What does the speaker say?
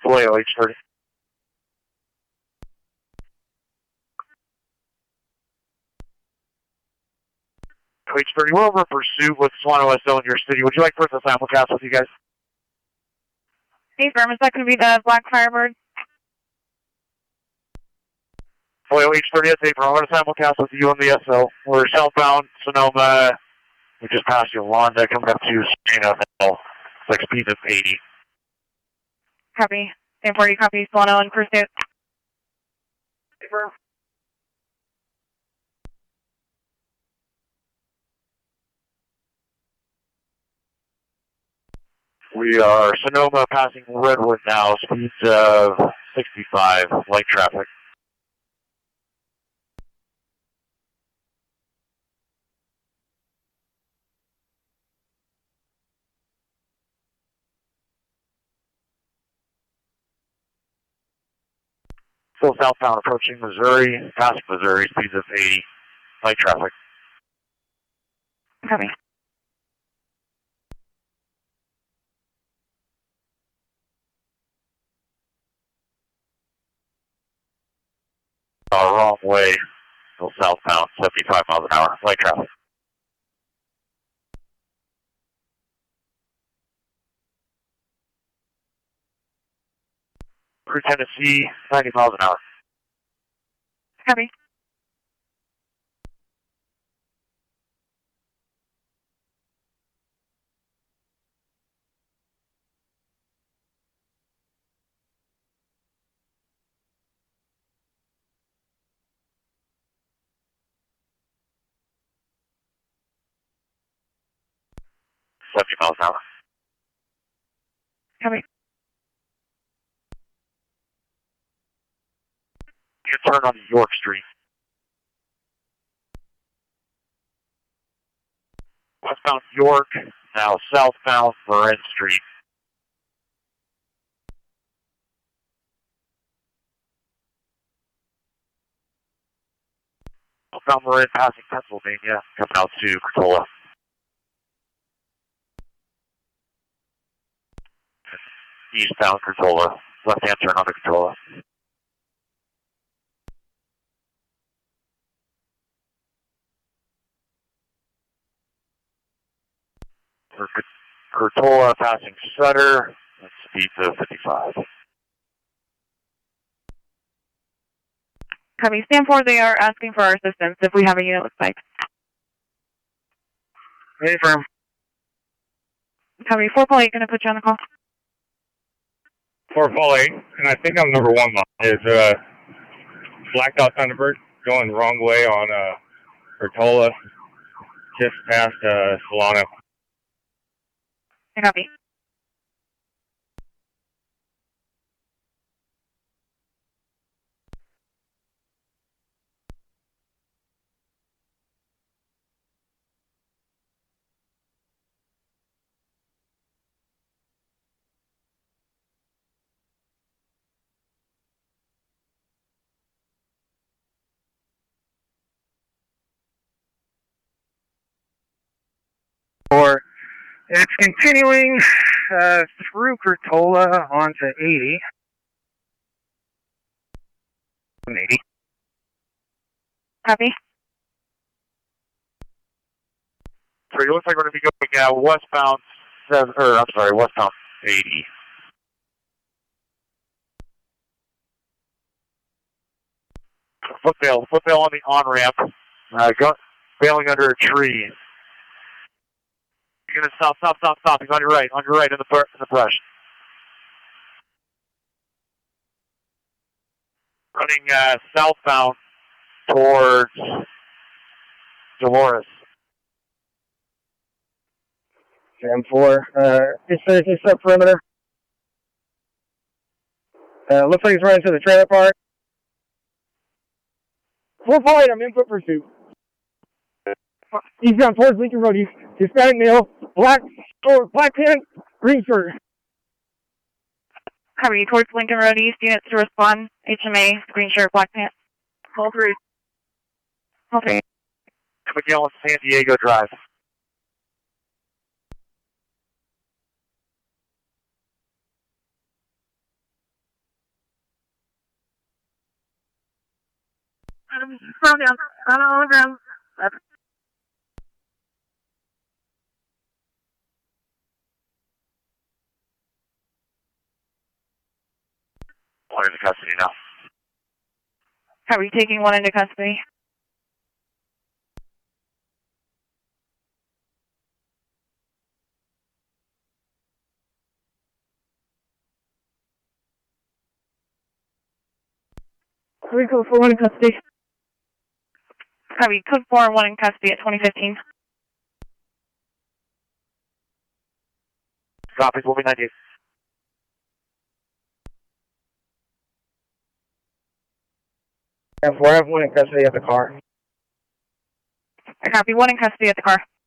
Vallejo, H30. H30, we're over in pursuit with Solano SO in your city. Would you like for us to sample cast with you guys? Hey, firm, is that going to be the Black Firebird? Vallejo, H30, that's April. I'm going to sample cast with you on the SO. We're southbound, Sonoma. We just passed Yolanda, coming up to Serena now. Like speed of 80. Copy. Stand 40, copy. Solano in pursuit. April. We are Sonoma passing Redwood now, speeds of 65, light traffic. Still southbound approaching Missouri, passing Missouri, speeds of 80, light traffic. Copy. Wrong way, still southbound, 75 miles an hour, light traffic. Through Tennessee, 90 miles an hour. Copy. Miles an hour. Copy. You can turn on York Street. Westbound York, now southbound Marin Street. Southbound Marin passing Pennsylvania, coming out to Cotulla. Eastbound Cotulla, left-hand turn onto Cotulla. Cotulla passing Sutter, at speeds of 55. Copy. Stand 4, they are asking for our assistance if we have a unit with spikes. Ready, firm. Copy. 4-8, going to put you on the call. 4-8, and I think I'm number 1 line. Is Black Dot Thunderbird going the wrong way on Cotulla, just past Solano. Copy. It's continuing through Cotulla onto 80. 80. Copy. So it looks like we're going to be going westbound, westbound 80. Footbail on the on-ramp, bailing under a tree. You're going to stop. He's on your right in the brush. Running southbound towards Dolores. Jam 4, he's up perimeter. Looks like he's running to the trailer park. 4-8, I'm in foot pursuit. Eastbound towards Lincoln Road, Hispanic male, black pants, green shirt. Copy. Towards Lincoln Road East, units to respond. HMA, green shirt, black pants. All 3. All 3. McGill on San Diego Drive. calm down. I'm on the ground. One into custody now. Are we taking one into custody? We go for one in custody. Are we code 4 and 1 in custody at 2015? Copies will be 19. And 4 have one in custody of the car. I copy 1 in custody at the car.